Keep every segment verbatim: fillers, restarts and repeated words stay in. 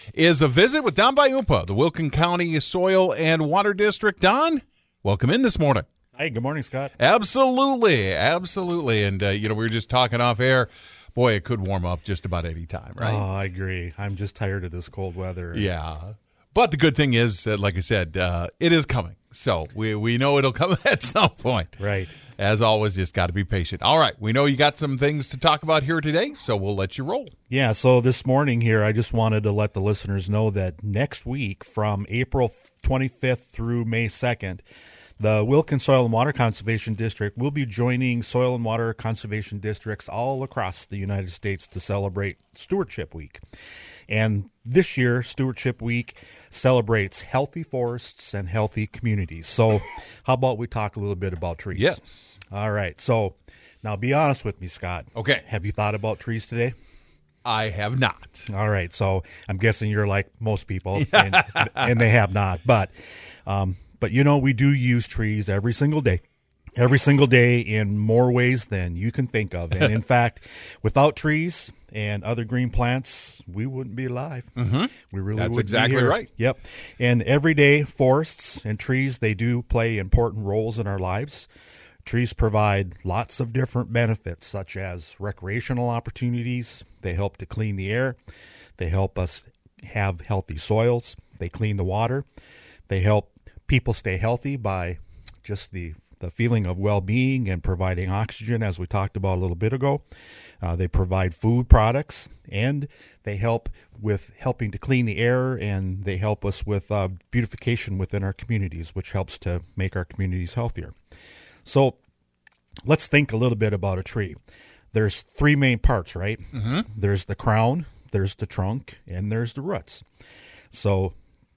is a visit with Don Byumpa, the Wilkin County Soil and Water District. Don, welcome in this morning. Hey, good morning, Scott. Absolutely, absolutely. And, uh, you know, we were just talking off air. Boy, it could warm up just about any time, right? Oh, I agree. I'm just tired of this cold weather. Yeah. But the good thing is, uh, like I said, uh, it is coming. So we, we know it'll come at some point. Right. As always, just got to be patient. All right. We know you got some things to talk about here today, so we'll let you roll. Yeah, so this morning here, I just wanted to let the listeners know that next week from April twenty-fifth through May second, the Wilkin Soil and Water Conservation District will be joining soil and water conservation districts all across the United States to celebrate Stewardship Week. And this year, Stewardship Week celebrates healthy forests and healthy communities. So how about we talk a little bit about trees? Yes. All right. So now be honest with me, Scott. Okay. Have you thought about trees today? I have not. All right. So I'm guessing you're like most people, and, and they have not. But, um, but you know, we do use trees every single day. Every single day in more ways than you can think of. And in fact, without trees and other green plants, we wouldn't be alive. Mm-hmm. We really That's wouldn't exactly be here. right. Yep. And every day, forests and trees, they do play important roles in our lives. Trees provide lots of different benefits, such as recreational opportunities. They help to clean the air. They help us have healthy soils. They clean the water. They help people stay healthy by just the the feeling of well-being and providing oxygen, as we talked about a little bit ago. Uh, they provide food products, and they help with helping to clean the air, and they help us with uh, beautification within our communities, which helps to make our communities healthier. So let's think a little bit about a tree. There's three main parts, right? Mm-hmm. There's the crown, there's the trunk, and there's the roots. So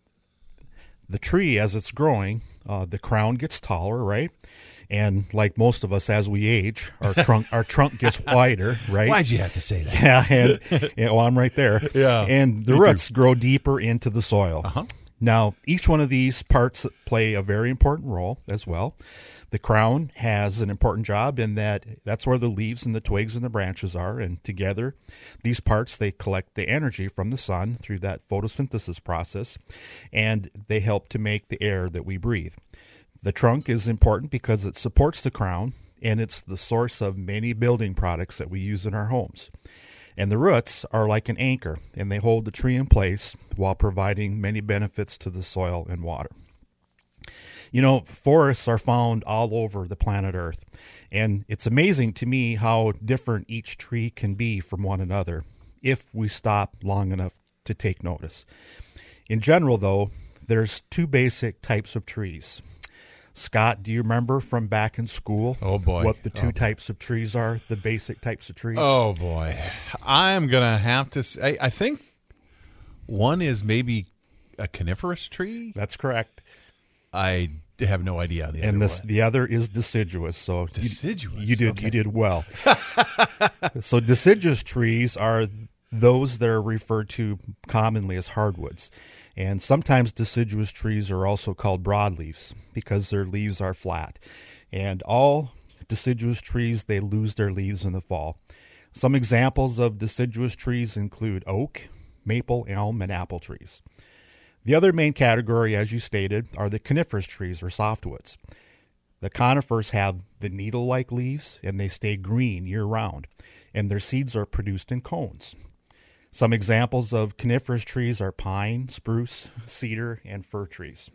the tree, as it's growing, uh, the crown gets taller, right? And like most of us, as we age, our trunk our trunk gets wider, right? Why'd you have to say that? Yeah, and yeah, well, I'm right there. Yeah, and the roots too. grow deeper into the soil. Uh-huh. Now, each one of these parts play a very important role as well. The crown has an important job in that that's where the leaves and the twigs and the branches are, and together, these parts, they collect the energy from the sun through that photosynthesis process, and they help to make the air that we breathe. The trunk is important because it supports the crown, and it's the source of many building products that we use in our homes. And the roots are like an anchor, and they hold the tree in place while providing many benefits to the soil and water. You know, forests are found all over the planet Earth, and it's amazing to me how different each tree can be from one another if we stop long enough to take notice. In general, though, there's two basic types of trees. Scott, do you remember from back in school oh boy. what the two oh. types of trees are, the basic types of trees? Oh, boy. I'm going to have to say, I think one is maybe a coniferous tree. That's correct. I have no idea. The and other this, one. the other is deciduous. So deciduous. You, you did okay. you did well. So deciduous trees are those that are referred to commonly as hardwoods. And sometimes deciduous trees are also called broadleaves because their leaves are flat. And all deciduous trees, they lose their leaves in the fall. Some examples of deciduous trees include oak, maple, elm, and apple trees. The other main category, as you stated, are the coniferous trees or softwoods. The conifers have the needle-like leaves, and they stay green year-round, and their seeds are produced in cones. Some examples of coniferous trees are pine, spruce, cedar, and fir trees.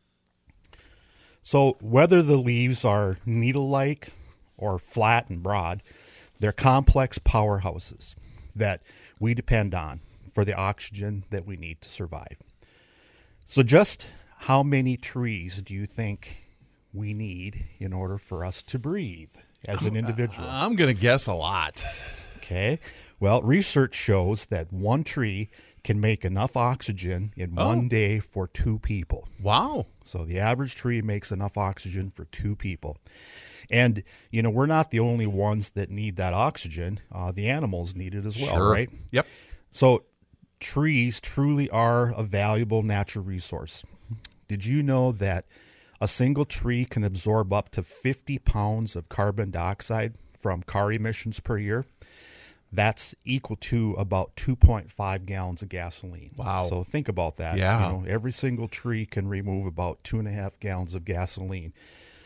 So whether the leaves are needle-like or flat and broad, they're complex powerhouses that we depend on for the oxygen that we need to survive. So just how many trees do you think we need in order for us to breathe as an individual? I'm going to guess a lot. Okay. Well, research shows that one tree can make enough oxygen in oh. one day for two people. Wow. So the average tree makes enough oxygen for two people. And, you know, we're not the only ones that need that oxygen. Uh, the animals need it as well, sure. right? Yep. So trees truly are a valuable natural resource. Did you know that a single tree can absorb up to fifty pounds of carbon dioxide from car emissions per year? that's equal to about two point five gallons of gasoline. Wow. So think about that. Yeah. You know, every single tree can remove about two and a half gallons of gasoline.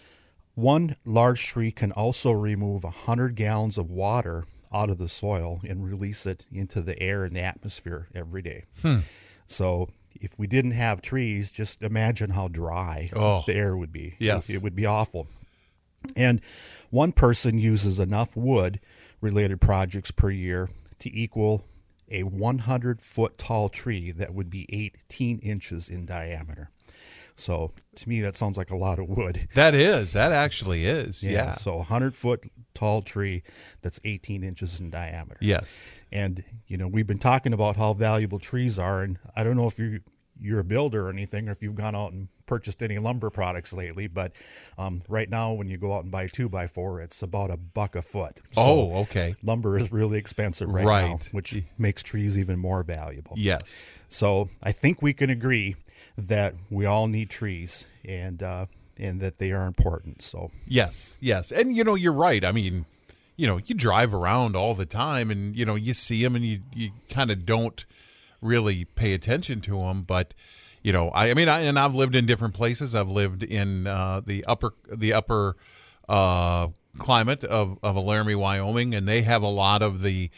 One large tree can also remove one hundred gallons of water out of the soil and release it into the air and the atmosphere every day. Hmm. So if we didn't have trees, just imagine how dry Oh. the air would be. Yes. It, it would be awful. And one person uses enough wood-related projects per year to equal a one hundred foot tall tree that would be eighteen inches in diameter. So to me, that sounds like a lot of wood. That is. That actually is. Yeah. So a one hundred foot tall tree that's eighteen inches in diameter. Yes. And, you know, we've been talking about how valuable trees are, and I don't know if you're, you're a builder or anything, or if you've gone out and purchased any lumber products lately, but um, right now when you go out and buy a two by four, it's about a buck a foot. So Oh, okay. lumber is really expensive right, Right. now, which makes trees even more valuable. Yes. So I think we can agree that we all need trees, and uh, and that they are important. So Yes. Yes. And, you know, you're right. I mean, you know, you drive around all the time and, you know, you see them and you, you kind of don't really pay attention to them. But, you know, I, I mean, I, and I've lived in different places. I've lived in uh, the upper, the upper uh, climate of, of Laramie, Wyoming, and they have a lot of the,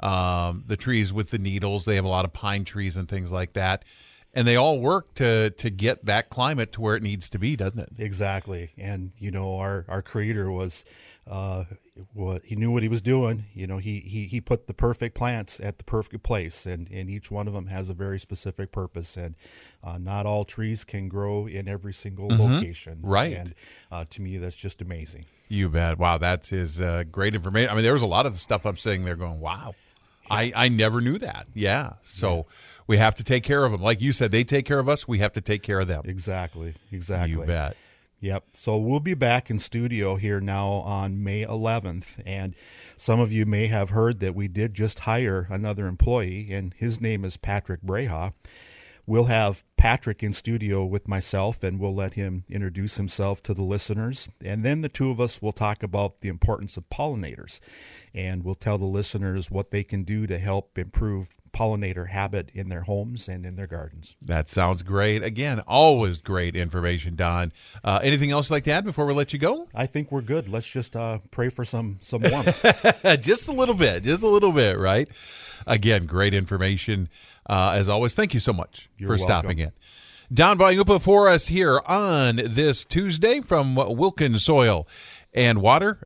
um, the trees with the needles. They have a lot of pine trees and things like that. And they all work to, to get that climate to where it needs to be, doesn't it? exactly, and you know, our our creator was, uh, what he knew what he was doing. You know, he he he put the perfect plants at the perfect place, and and each one of them has a very specific purpose. And uh, not all trees can grow in every single location. Right. And uh, to me, that's just amazing. You bet. Wow, that is uh, great information. I mean, there was a lot of the stuff I'm saying there going, wow, I, I never knew that. Yeah. So yeah. We have to take care of them. Like you said, they take care of us. We have to take care of them. Exactly. Exactly. You bet. Yep. So we'll be back in studio here now on May eleventh. And some of you may have heard that we did just hire another employee, and his name is Patrick Breha. We'll have Patrick in studio with myself, and we'll let him introduce himself to the listeners. And then the two of us will talk about the importance of pollinators. And we'll tell the listeners what they can do to help improve pollinator habit in their homes and in their gardens. That sounds great. Again, always great information, Don. Uh, anything else you'd like to add before we let you go? I think we're good. Let's just uh, pray for some, some warmth. Just a little bit. Just a little bit, right? Again, great information. Uh, as always, thank you so much You're for welcome. stopping in. Don Baiupa for us here on this Tuesday from Wilkins Soil and Water.